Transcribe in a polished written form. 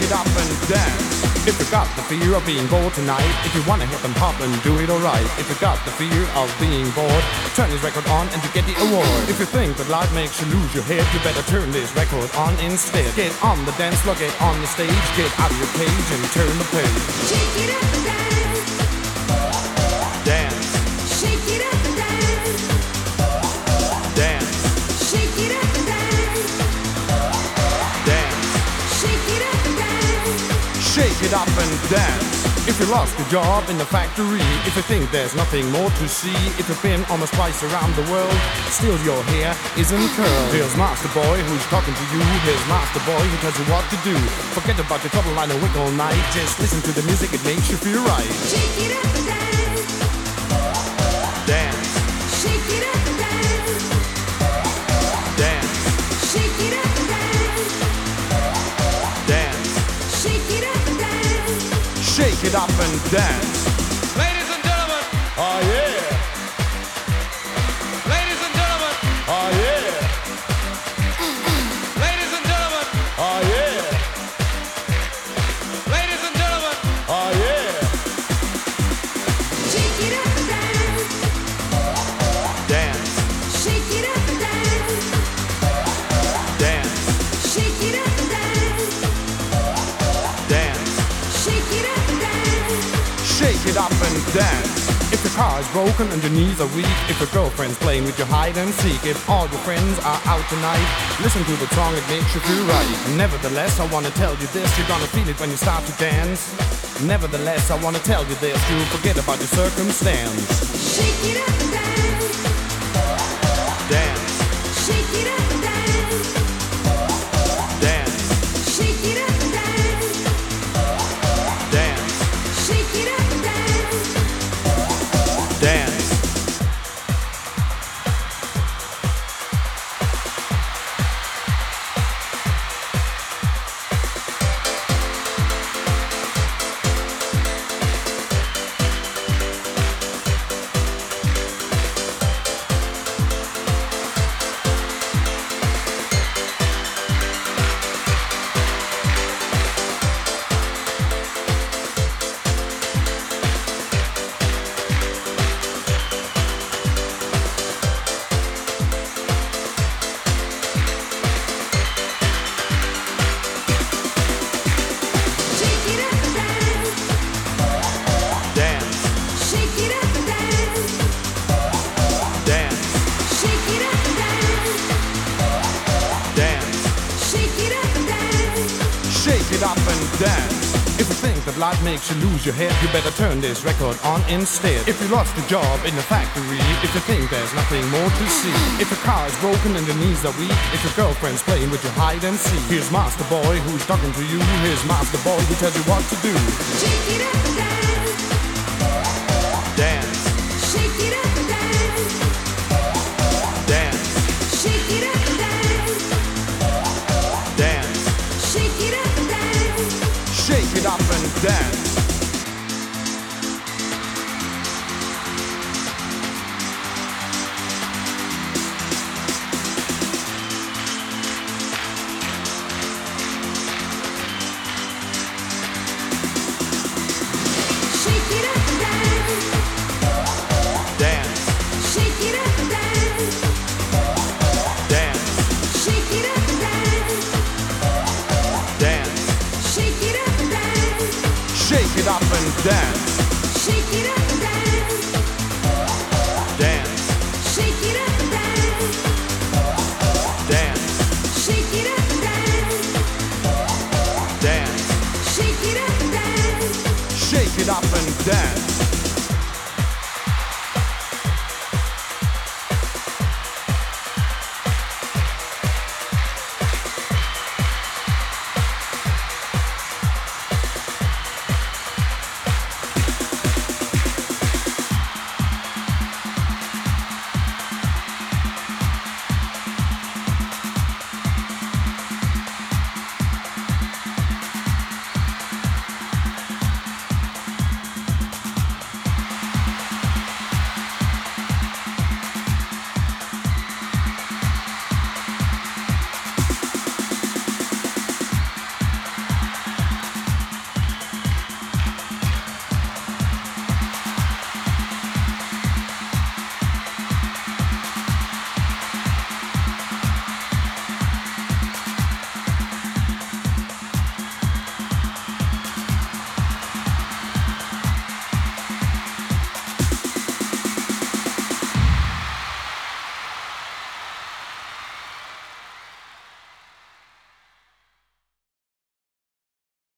it up and dance. If you got the fear of being bored tonight, if you wanna hip and hop and do it alright, if you got the fear of being bored, turn this record on and you get the award. If you think that life makes you lose your head, you better turn this record on instead. Get on the dance floor, get on the stage, get out of your cage and turn the page. Shake it up and dance. Dance. Shake it up and dance. Dance. Shake it up and dance. Dance. Shake it up and dance. Shake it up and dance. If you lost your job in the factory, if you think there's nothing more to see, if you've been almost twice around the world, still your hair isn't curled. Here's Master Boy who's talking to you. Here's Master Boy who tells you what to do. Forget about your trouble, line and wink all night. Just listen to the music, it makes you feel right. Shake it up and dance. Dance. Shake it up and dance. Dance. Shake it up and dance. Dance. Shake it up and dance. Shake it up and dance. Ladies and gentlemen, Oh yeah. ladies and gentlemen, Oh yeah. ladies and gentlemen, Oh yeah. ladies and gentlemen, Oh yeah. Shake it up and dance. Dance. Shake it up and dance. Dance. Shake it up and dance. Dance. Shake it up and dance. Shake it up and dance. If your car is broken and your knees are weak, if your girlfriend's playing with your hide and seek, if all your friends are out tonight, listen to the song, it makes you feel right. Nevertheless, I wanna tell you this, you're gonna feel it when you start to dance. Nevertheless, I wanna tell you this, you'll forget about your circumstance. Shake it up and dance. Dance. Shake it up and dance. Dance. Shake it up and dance. Dance. Shake it up and dance. Dance. Shake it up and dance. Dance. Shake it up and dance. Dance. Shake it up and dance. Dance. Shake it up and dance. Shake it up and dance. If you think that life makes you lose your head, you better turn this record on instead. If you lost your job in the factory, if you think there's nothing more to see, if your car is broken and your knees are weak, if your girlfriend's playing with your hide and seek, here's Master Boy who's talking to you. Here's Master Boy who tells you what to do. Shake it up and dance. Dance. Shake it up and dance. Dance. Shake it up and dance. Dance. Shake it up and dance. Shake it up and dance. Shake it up and dance. Dance. Shake it up and dance. Dance. Shake it up and dance. Dance. Shake it up and dance. Shake it up and dance. Shake it up and dance. Dance. Shake it up and dance. Dance. Shake it up and dance. Dance. Shake it up and dance. Shake it up and dance.